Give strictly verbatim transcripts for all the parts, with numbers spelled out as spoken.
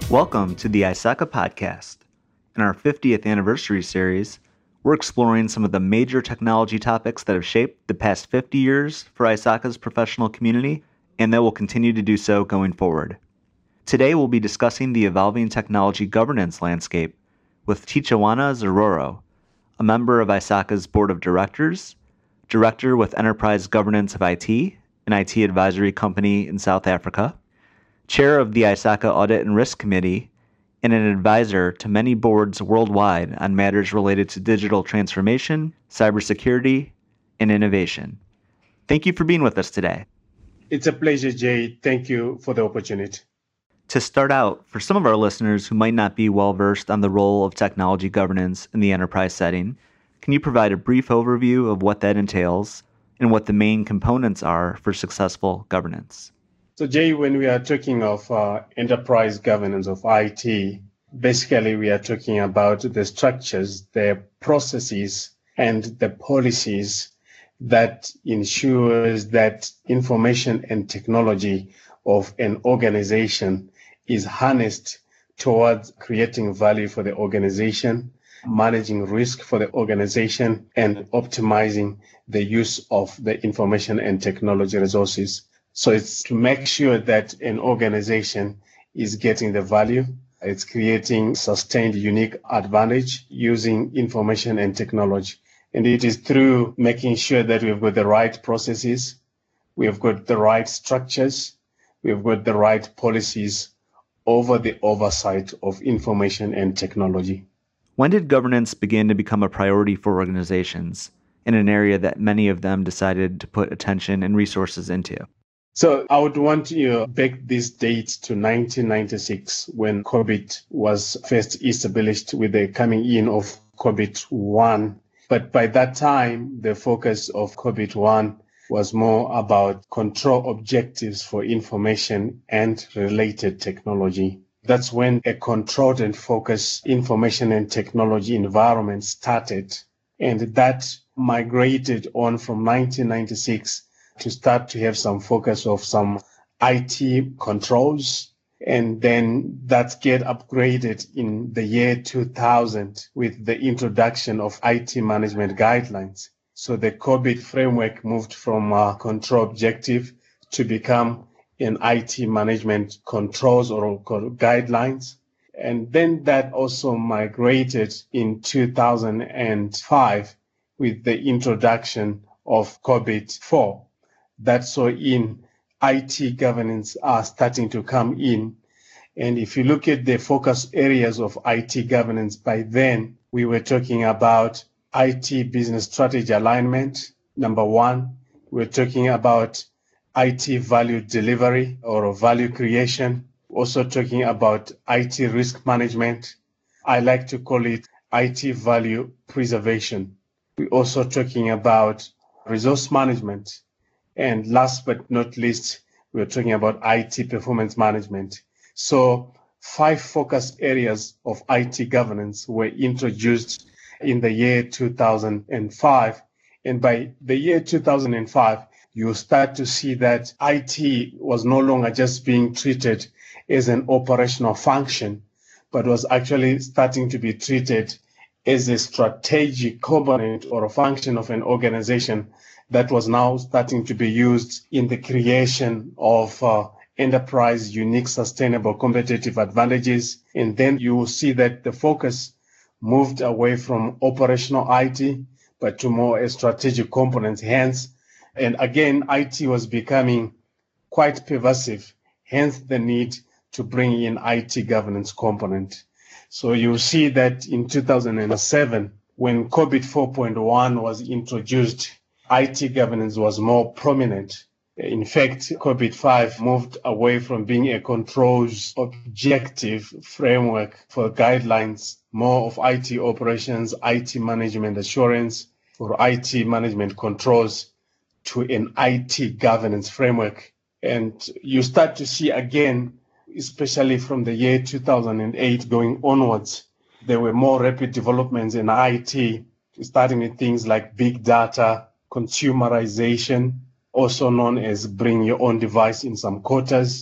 Welcome to the ISACA podcast. In our fiftieth anniversary series, we're exploring some of the major technology topics that have shaped the past fifty years for ISACA's professional community and that will continue to do so going forward. Today we'll be discussing the evolving technology governance landscape with Tichawana Zororo, a member of ISACA's board of directors, director with Enterprise Governance of I T, an I T advisory company in South Africa, chair of the ISACA Audit and Risk Committee, and an advisor to many boards worldwide on matters related to digital transformation, cybersecurity, and innovation. Thank you for being with us today. It's a pleasure, Jay. Thank you for the opportunity. To start out, for some of our listeners who might not be well-versed on the role of technology governance in the enterprise setting, can you provide a brief overview of what that entails and what the main components are for successful governance? So, Jay, when we are talking of uh, enterprise governance of I T, basically we are talking about the structures, the processes, and the policies that ensures that information and technology of an organization is harnessed towards creating value for the organization, managing risk for the organization, and optimizing the use of the information and technology resources. So it's to make sure that an organization is getting the value, it's creating sustained unique advantage using information and technology. And it is through making sure that we've got the right processes, we've got the right structures, we've got the right policies over the oversight of information and technology. When did governance begin to become a priority for organizations in an area that many of them decided to put attention and resources into? So I would want to back this date to nineteen ninety-six when COVID was first established with the coming in of COVID one. But by that time, the focus of COVID one was more about control objectives for information and related technology. That's when a controlled and focused information and technology environment started. And that migrated on from nineteen ninety-six to start to have some focus of some I T controls. And then that get upgraded in the year two thousand with the introduction of I T management guidelines. So the COVID framework moved from a control objective to become an I T management controls or guidelines. And then that also migrated in two thousand five with the introduction of COVID four. That's so in I T governance are starting to come in. And if you look at the focus areas of I T governance, by then we were talking about I T business strategy alignment. Number one, we're talking about I T value delivery or value creation. Also talking about I T risk management. I like to call it I T value preservation. We're also talking about resource management. And last but not least, we're talking about I T performance management. So five focus areas of I T governance were introduced in the year two thousand five. And by the year two thousand five, you start to see that I T was no longer just being treated as an operational function, but was actually starting to be treated as a strategic component or a function of an organization that was now starting to be used in the creation of uh, enterprise unique, sustainable, competitive advantages. And then you will see that the focus moved away from operational I T, but to more a strategic component. Hence, and again, I T was becoming quite pervasive, hence the need to bring in I T governance component. So you see that in two thousand seven, when COVID four point one was introduced, I T governance was more prominent. In fact, COVID five moved away from being a controls objective framework for guidelines, more of I T operations, I T management assurance, for I T management controls, to an I T governance framework. And you start to see again, especially from the year two thousand eight going onwards, there were more rapid developments in I T, starting with things like big data, consumerization, also known as bring your own device in some quarters,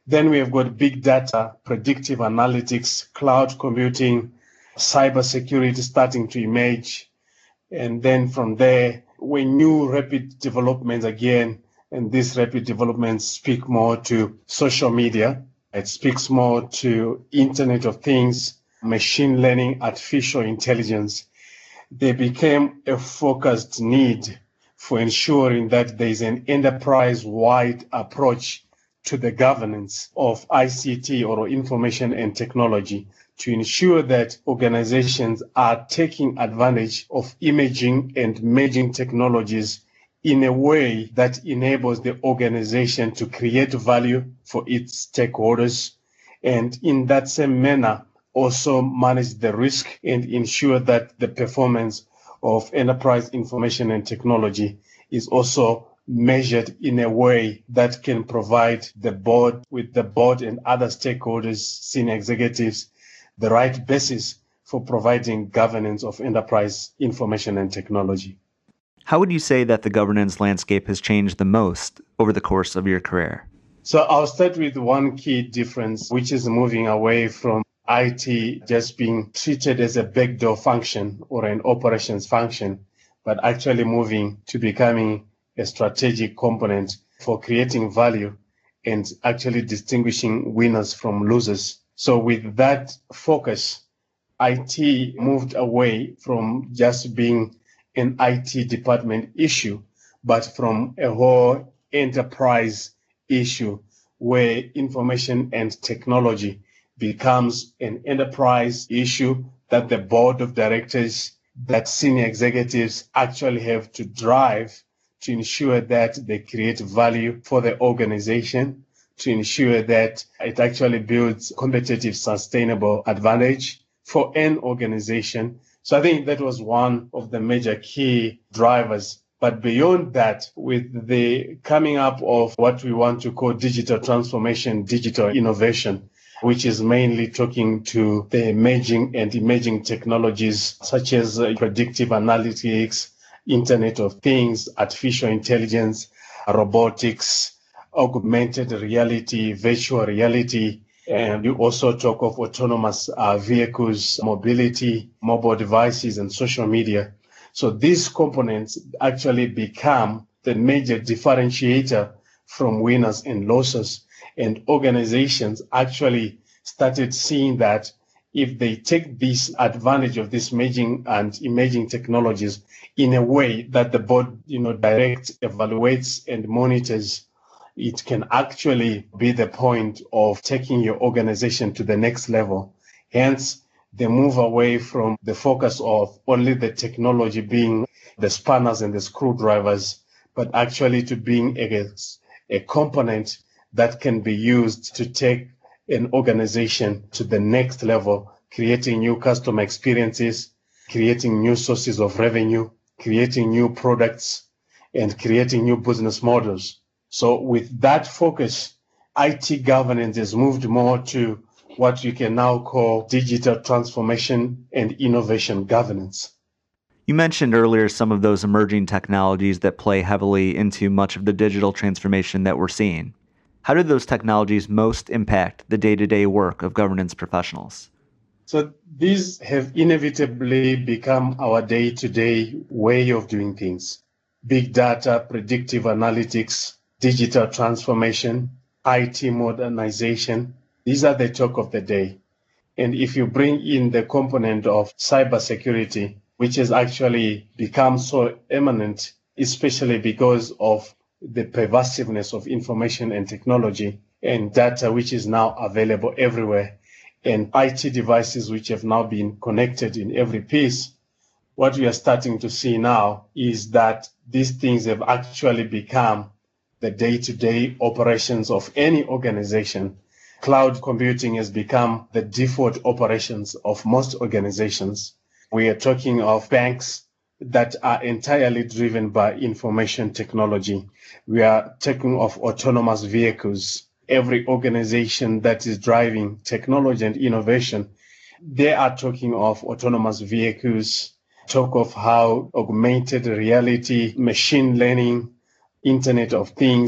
Then we have got big data, predictive analytics, cloud computing, cybersecurity starting to emerge. And then from there, when new rapid developments again, and these rapid developments speak more to social media, it speaks more to Internet of Things, machine learning, artificial intelligence. They became a focused need for ensuring that there is an enterprise-wide approach to the governance of I C T or information and technology to ensure that organizations are taking advantage of imaging and merging technologies in a way that enables the organization to create value for its stakeholders, and in that same manner also manage the risk and ensure that the performance of enterprise information and technology is also measured in a way that can provide the board with the board and other stakeholders, senior executives, the right basis for providing governance of enterprise information and technology. How would you say that the governance landscape has changed the most over the course of your career? So I'll start with one key difference, which is moving away from I T just being treated as a backdoor function or an operations function, but actually moving to becoming a strategic component for creating value and actually distinguishing winners from losers. So with that focus, I T moved away from just being an I T department issue, but from a whole enterprise issue where information and technology becomes an enterprise issue that the board of directors, that senior executives actually have to drive to ensure that they create value for the organization, to ensure that it actually builds competitive, sustainable advantage for an organization. So I think that was one of the major key drivers. But beyond that, with the coming up of what we want to call digital transformation, digital innovation, which is mainly talking to the emerging and emerging technologies such as predictive analytics, Internet of Things, artificial intelligence, robotics, augmented reality, virtual reality, and you also talk of autonomous uh, vehicles, mobility, mobile devices, and social media. So these components actually become the major differentiator from winners and losers. And organizations actually started seeing that if they take this advantage of these emerging and emerging technologies in a way that the board, you know, directs, evaluates, and monitors, it can actually be the point of taking your organization to the next level. Hence, they move away from the focus of only the technology being the spanners and the screwdrivers, but actually to being a, a component that can be used to take an organization to the next level, creating new customer experiences, creating new sources of revenue, creating new products, and creating new business models. So with that focus, I T governance has moved more to what you can now call digital transformation and innovation governance. You mentioned earlier some of those emerging technologies that play heavily into much of the digital transformation that we're seeing. How do those technologies most impact the day-to-day work of governance professionals? So these have inevitably become our day-to-day way of doing things. Big data, predictive analytics, digital transformation, I T modernization. These are the talk of the day. And if you bring in the component of cybersecurity, which has actually become so eminent, especially because of the pervasiveness of information and technology and data, which is now available everywhere, and I T devices, which have now been connected in every piece, what we are starting to see now is that these things have actually become the day-to-day operations of any organization. Cloud computing has become the default operations of most organizations. We are talking of banks that are entirely driven by information technology. We are talking of autonomous vehicles. Every organization that is driving technology and innovation, they are talking of autonomous vehicles, talk of how augmented reality, machine learning, Internet of Things,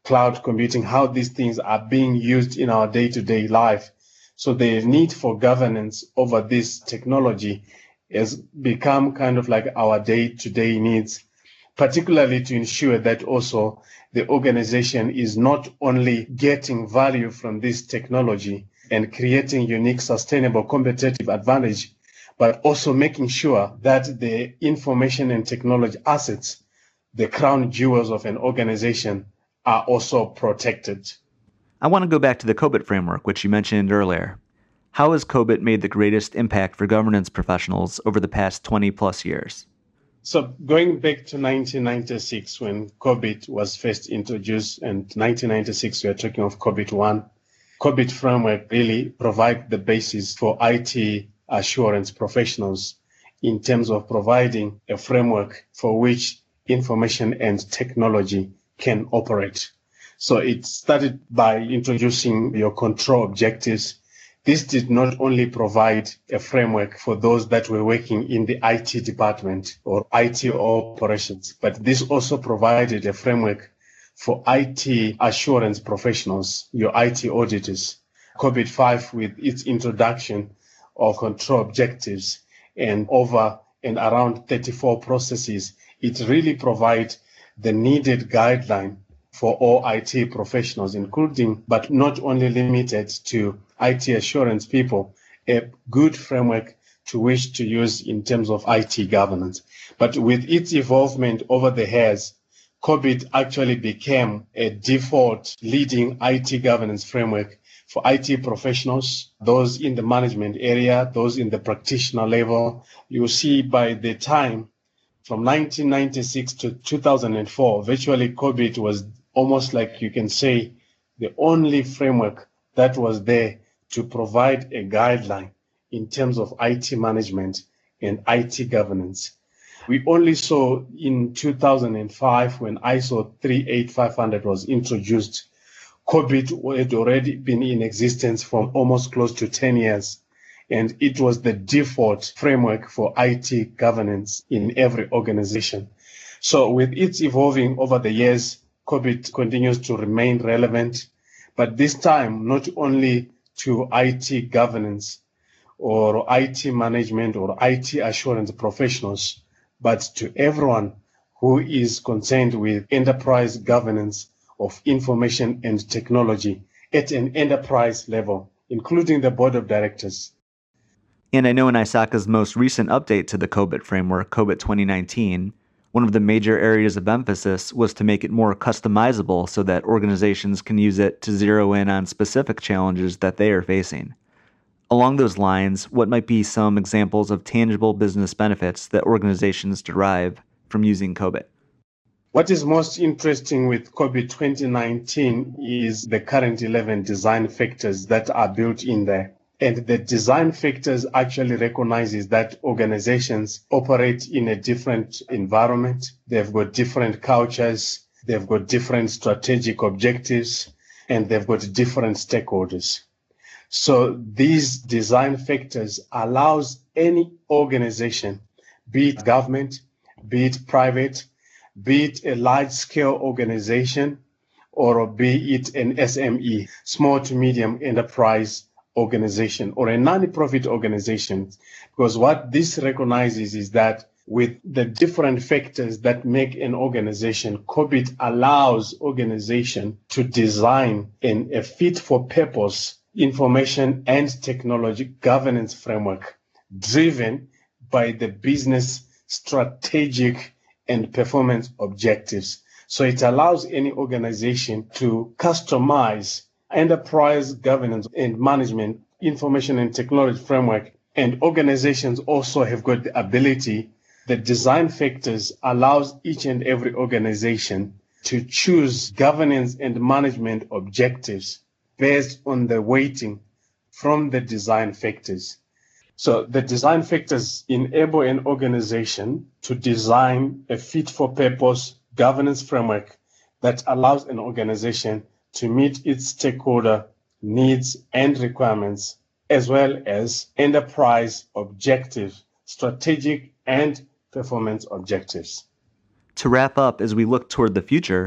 cloud computing, how these things are being used in our day-to-day life. So the need for governance over this technology has become kind of like our day-to-day needs, particularly to ensure that also the organization is not only getting value from this technology and creating unique, sustainable, competitive advantage, but also making sure that the information and technology assets, the crown jewels of an organization, are also protected. I want to go back to the COBIT framework, which you mentioned earlier. How has COBIT made the greatest impact for governance professionals over the past twenty plus years? So going back to nineteen ninety-six, when COBIT was first introduced, and nineteen ninety-six, we are talking of COBIT one, COBIT framework really provides the basis for I T assurance professionals in terms of providing a framework for which information and technology can operate. So it started by introducing your control objectives. This did not only provide a framework for those that were working in the I T department or I T operations, but this also provided a framework for I T assurance professionals, your I T auditors. COBIT five, with its introduction of control objectives and over and around thirty-four processes, it really provides the needed guideline for all I T professionals, including, but not only limited to I T assurance people, a good framework to which to use in terms of I T governance. But with its involvement over the years, COBIT actually became a default leading I T governance framework for I T professionals, those in the management area, those in the practitioner level. You see by the time from nineteen ninety-six to two thousand four, virtually COBIT was almost like you can say the only framework that was there to provide a guideline in terms of I T management and I T governance. We only saw in two thousand five when I S O three eight five hundred was introduced, COBIT had already been in existence for almost close to ten years. And it was the default framework for I T governance in every organization. So with its evolving over the years, COBIT continues to remain relevant, but this time not only to I T governance or I T management or I T assurance professionals, but to everyone who is concerned with enterprise governance of information and technology at an enterprise level, including the board of directors. And I know in ISACA's most recent update to the COBIT framework, COBIT twenty nineteen, one of the major areas of emphasis was to make it more customizable so that organizations can use it to zero in on specific challenges that they are facing. Along those lines, what might be some examples of tangible business benefits that organizations derive from using COBIT? What is most interesting with COBIT twenty nineteen is the current eleven design factors that are built in there. And the design factors actually recognizes that organizations operate in a different environment. They've got different cultures. They've got different strategic objectives, and they've got different stakeholders. So these design factors allows any organization, be it government, be it private, be it a large-scale organization, or be it an S M E, small to medium enterprise organization, or a non-profit organization. Because what this recognizes is that with the different factors that make an organization, COBIT allows organization to design an, a fit-for-purpose information and technology governance framework driven by the business strategic and performance objectives. So it allows any organization to customize enterprise governance and management information and technology framework. And organizations also have got the ability, the design factors allows each and every organization to choose governance and management objectives based on the weighting from the design factors. So the design factors enable an organization to design a fit-for-purpose governance framework that allows an organization to meet its stakeholder needs and requirements, as well as enterprise objectives, strategic and performance objectives. To wrap up, as we look toward the future,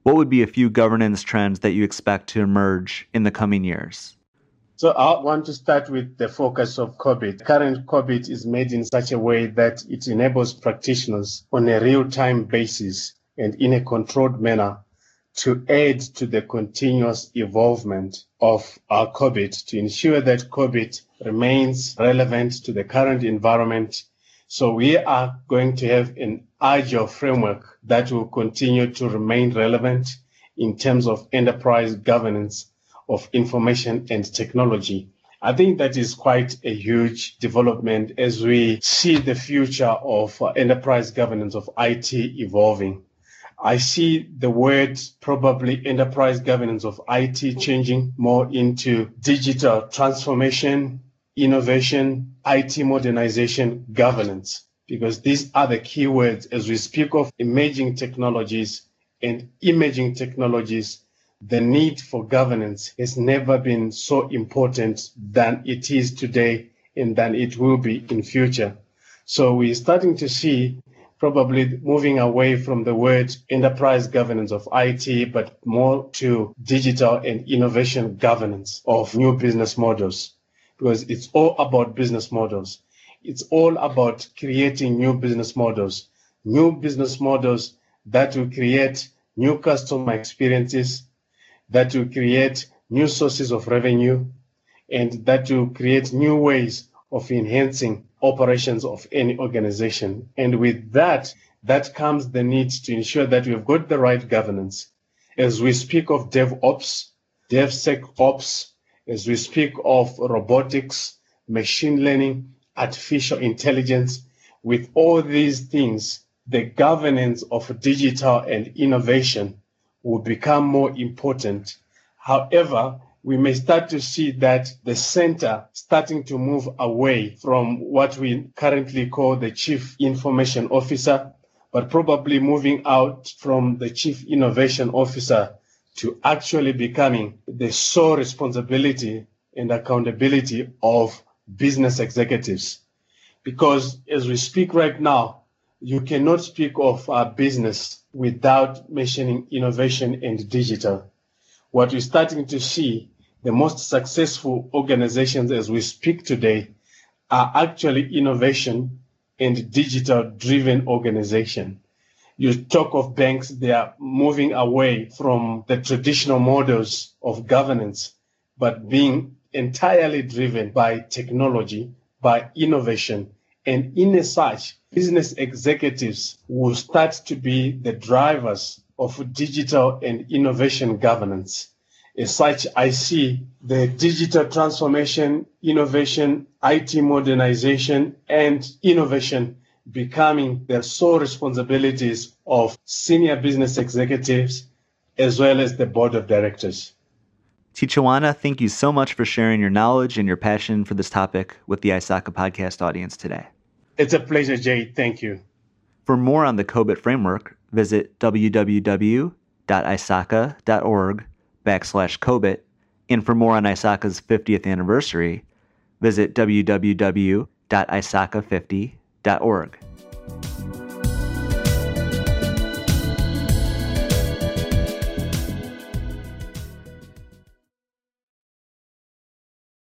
what would be a few governance trends that you expect to emerge in the coming years? So I want to start with the focus of COBIT. Current COBIT is made in such a way that it enables practitioners on a real-time basis and in a controlled manner to aid to the continuous evolvement of our COBIT to ensure that COBIT remains relevant to the current environment. So we are going to have an agile framework that will continue to remain relevant in terms of enterprise governance of information and technology. I think that is quite a huge development as we see the future of uh, enterprise governance of I T evolving. I see the word probably enterprise governance of I T changing more into digital transformation, innovation, I T modernization, governance, because these are the key words as we speak of emerging technologies and emerging technologies. The need for governance has never been so important than it is today and than it will be in future. So we're starting to see probably moving away from the word enterprise governance of I T, but more to digital and innovation governance of new business models, because it's all about business models. It's all about creating new business models, new business models that will create new customer experiences, that will create new sources of revenue, and that will create new ways of enhancing operations of any organization. And with that, that comes the need to ensure that we've got the right governance. As we speak of DevOps, DevSecOps, as we speak of robotics, machine learning, artificial intelligence, with all these things, the governance of digital and innovation will become more important. However, we may start to see that the center starting to move away from what we currently call the Chief Information Officer, but probably moving out from the Chief Innovation Officer to actually becoming the sole responsibility and accountability of business executives. Because as we speak right now, you cannot speak of our business without mentioning innovation and digital. What we're starting to see, the most successful organizations as we speak today are actually innovation and digital-driven organizations. You talk of banks, they are moving away from the traditional models of governance, but being entirely driven by technology, by innovation. And in as such, business executives will start to be the drivers of digital and innovation governance. As such, I see the digital transformation, innovation, I T modernization, and innovation becoming the sole responsibilities of senior business executives as well as the board of directors. Tichawana, thank you so much for sharing your knowledge and your passion for this topic with the ISACA podcast audience today. It's a pleasure, Jay. Thank you. For more on the COBIT framework, visit www.isaca.org backslash COBIT. And for more on ISACA's fiftieth anniversary, visit w w w dot isaca fifty dot org.